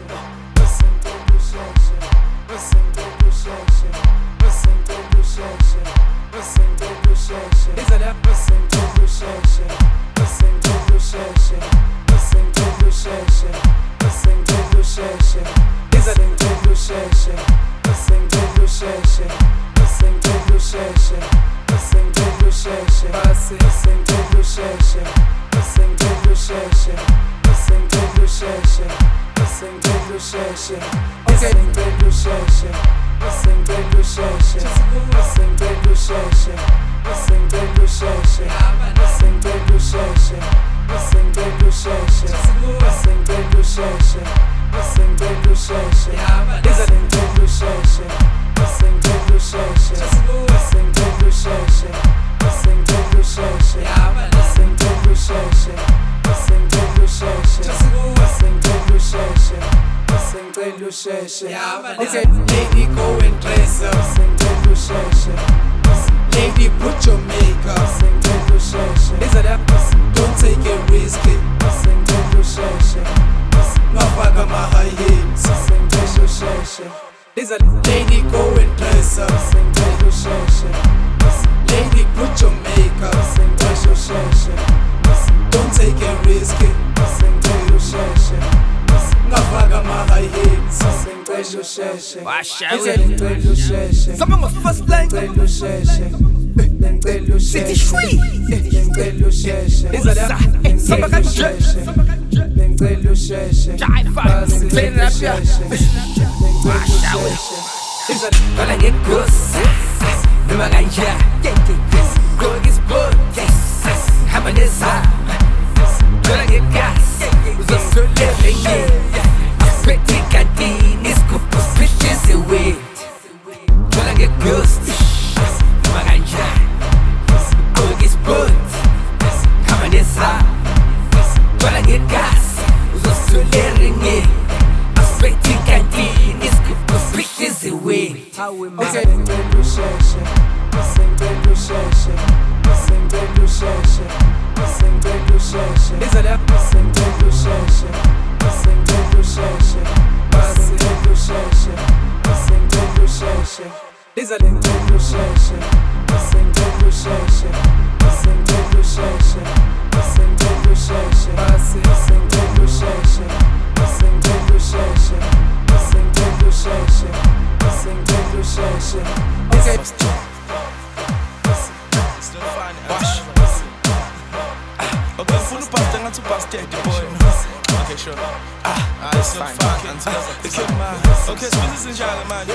Okay, lady, go and dress up. Lady, put your makeup. Don't take it risky. Ngafaka my high heels. Lady, go and dress up. Lady, put your makeup. Don't take it risky. Ngafaka my high heels. Some of my first language City Shui Some of my Gonna get close Never got ya Go get sport Have a desire Gonna get gas Who's a certain Pretty Cadine is good for bitches away. Gonna get ghost. Maganja. Go get sport. Come on this side. Gonna get gas. Who's a solering it. Pretty Cadine is good for bitches away. Okay, sure. It's so fine. Okay, ladies and gentlemen.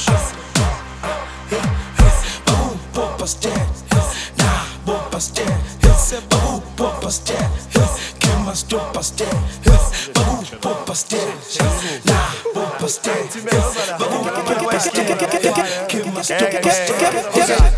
Babu, Popas dead. Nah, Popas dead. Babu, Popas dead. Kim must do Popas dead. Babu, Popas dead. Nah, Popas dead. Babu, Popas dead. Kim must do Popas dead.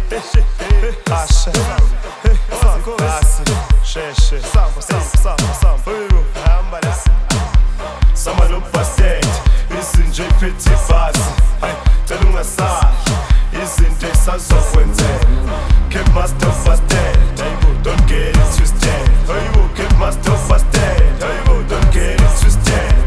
Sama lo bastet, izinto iphethe ifasi. Cela ungasayi, izinto esazokwenzeka. Keep my stuff bastet, don't get it twisted. Keep my stuff bastet, don't get it twisted.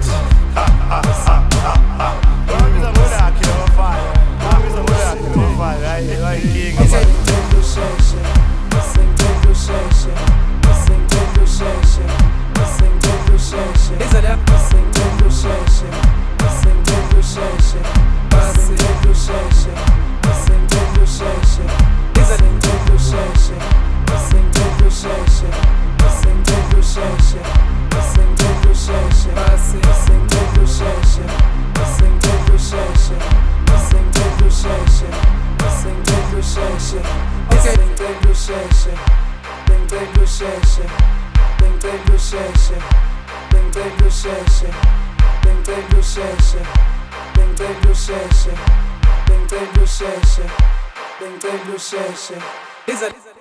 Is it?